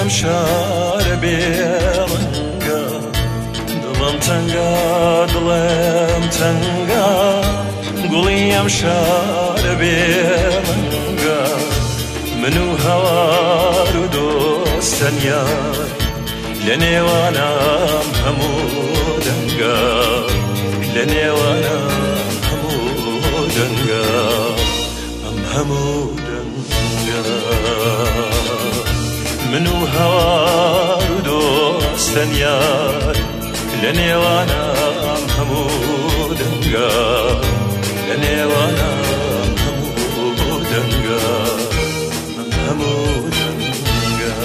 ام شار بیرنگا دلم تنگا گولی ام شار بیرنگا منو هوار و دوستن یار لنێوانم هەموو دەنگە لنێوانم هەموو دەنگە ئەم هەموو دەنگە من و هەوار و دۆستن یار لنێوانم هەموو دەنگە لنێوانم هەموو دەنگە ئەم هەموو دەنگە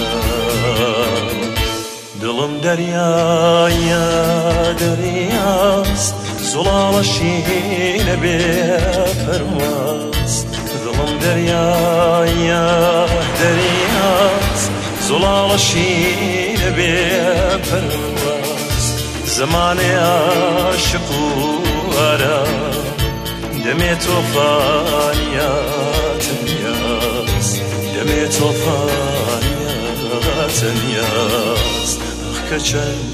دڵم دەریایە دەریاست زوڵاڵەشی نەبێ پەرواز دڵم دەریایە دەریاست زوڵاڵەشی نەبێ پەرواز زەمانێ عاشق و ئارام دەمێ تۆفانیا تەنیاز دەمێ تۆفانیا تەنیاز کە چەند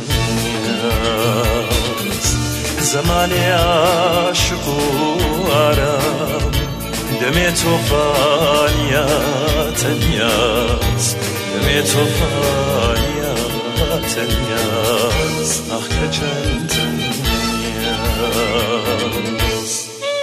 تەنیاز زەمانێ عاشق و ئارام دەمێ تۆفانیا تەنیاز دەمێ تۆفانیا تەنیاز ئاخ کە چەند تەنیاز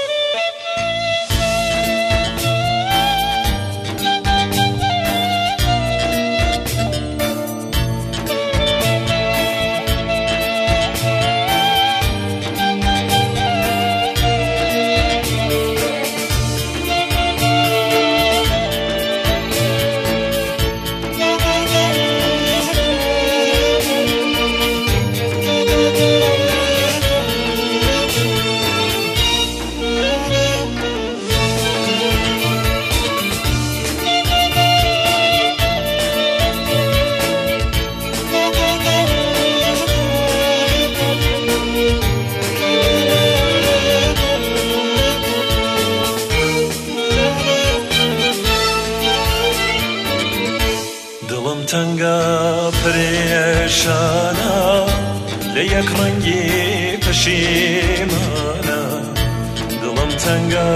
دڵم تەنگە پرێشانە لە یەک ڕەنگی پەشیمانە دڵم تەنگە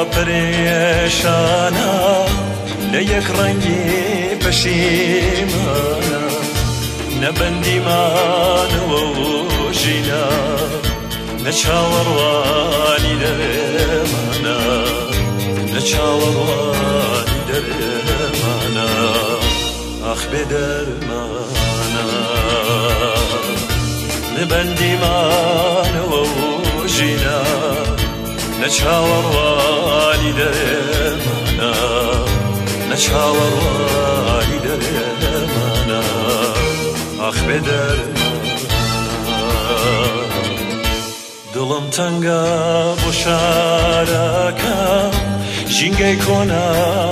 پرێشانە لە یەک ڕەنگی پەشیمانە نەبەندیمانەوە و ژینە نە چاوەڕوانی دەرێمانە نە چاوەڕوانی دەرێمانە آخ بدرمانا نبندی مانا و جینا نچاور والی درمانا نچاور والی درمانا آخ بدرمانا دلم تنگا بشارکم جنگی کنا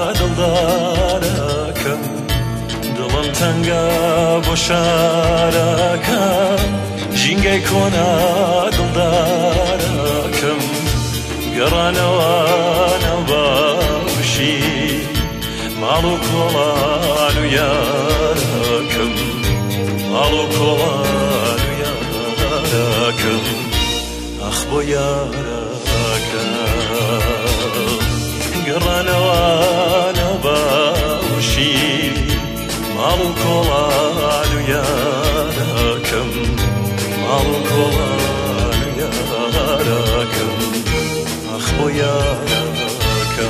دلدارکم دڵم تەنگە بۆ شارەکەم ژینگەی کۆنا دڵدارەکەم گەڕانەوانە باشی ماڵ و کۆڵان و یارەکەم ماڵ و کۆڵان و یارەکەم ئەخ بۆ یارەکەم گەڕانەوانە باشی ماڵ و کۆڵان و یارەکەم ماڵ و کۆڵان و یارەکەم ئەخ بۆ یارەکەم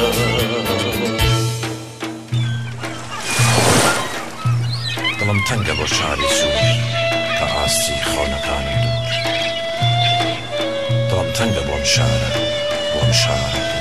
دڵم تەنگە بۆ شاری سوور کە ئاستی خۆنەکانی دوور دڵم تەنگە بۆم شارە